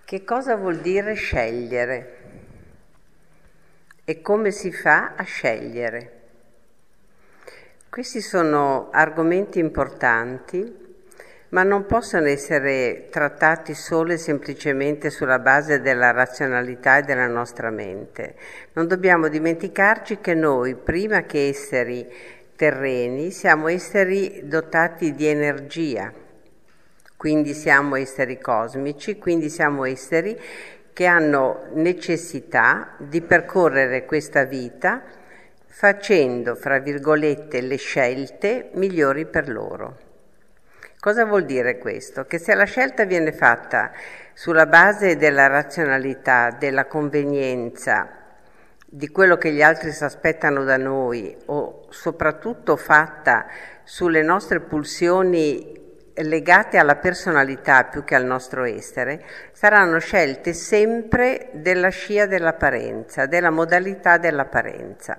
Che cosa vuol dire scegliere? E come si fa a scegliere? Questi sono argomenti importanti, ma non possono essere trattati solo e semplicemente sulla base della razionalità e della nostra mente. Non dobbiamo dimenticarci che noi, prima che esseri terreni, siamo esseri dotati di energia, quindi siamo esseri cosmici, quindi siamo esseri che hanno necessità di percorrere questa vita facendo, fra virgolette, le scelte migliori per loro. Cosa vuol dire questo? Che se la scelta viene fatta sulla base della razionalità, della convenienza, di quello che gli altri si aspettano da noi, o soprattutto fatta sulle nostre pulsioni legate alla personalità più che al nostro essere, saranno scelte sempre della scia dell'apparenza, della modalità dell'apparenza.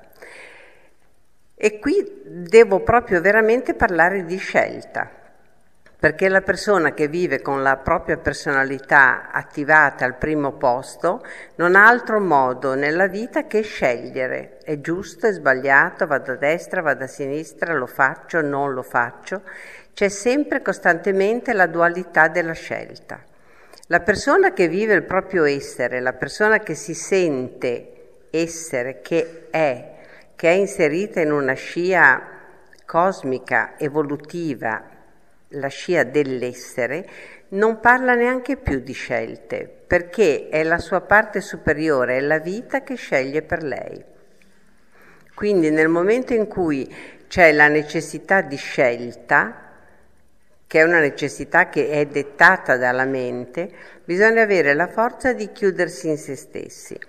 E qui devo proprio veramente parlare di scelta, perché la persona che vive con la propria personalità attivata al primo posto non ha altro modo nella vita che scegliere. È giusto, è sbagliato, vado a destra, vado a sinistra, lo faccio, non lo faccio. C'è sempre costantemente la dualità della scelta. La persona che vive il proprio essere, la persona che si sente essere, che è inserita in una scia cosmica, evolutiva, la scia dell'essere, non parla neanche più di scelte, perché è la sua parte superiore, è la vita che sceglie per lei. Quindi nel momento in cui c'è la necessità di scelta, che è una necessità che è dettata dalla mente, bisogna avere la forza di chiudersi in se stessi,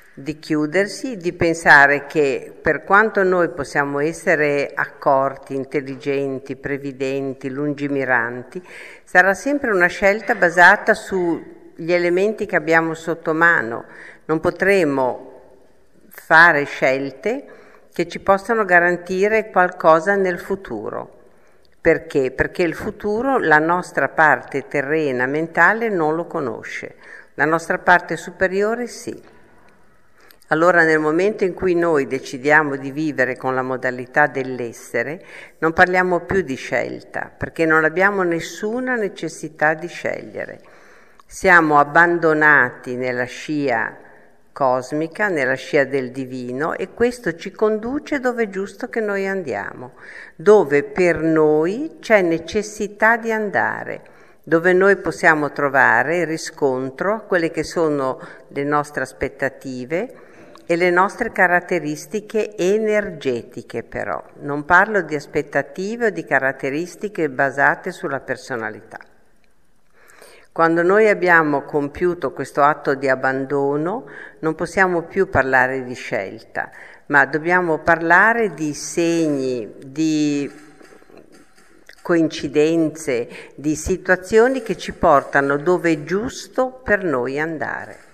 di pensare che per quanto noi possiamo essere accorti, intelligenti, previdenti, lungimiranti, sarà sempre una scelta basata sugli elementi che abbiamo sotto mano. Non potremo fare scelte che ci possano garantire qualcosa nel futuro. Perché? Perché il futuro la nostra parte terrena, mentale, non lo conosce. La nostra parte superiore sì. Allora nel momento in cui noi decidiamo di vivere con la modalità dell'essere, non parliamo più di scelta, perché non abbiamo nessuna necessità di scegliere. Siamo abbandonati nella scia cosmica, nella scia del divino, e questo ci conduce dove è giusto che noi andiamo, dove per noi c'è necessità di andare, dove noi possiamo trovare riscontro a quelle che sono le nostre aspettative e le nostre caratteristiche energetiche. Però non parlo di aspettative o di caratteristiche basate sulla personalità. Quando noi abbiamo compiuto questo atto di abbandono, non possiamo più parlare di scelta, ma dobbiamo parlare di segni, di coincidenze, di situazioni che ci portano dove è giusto per noi andare.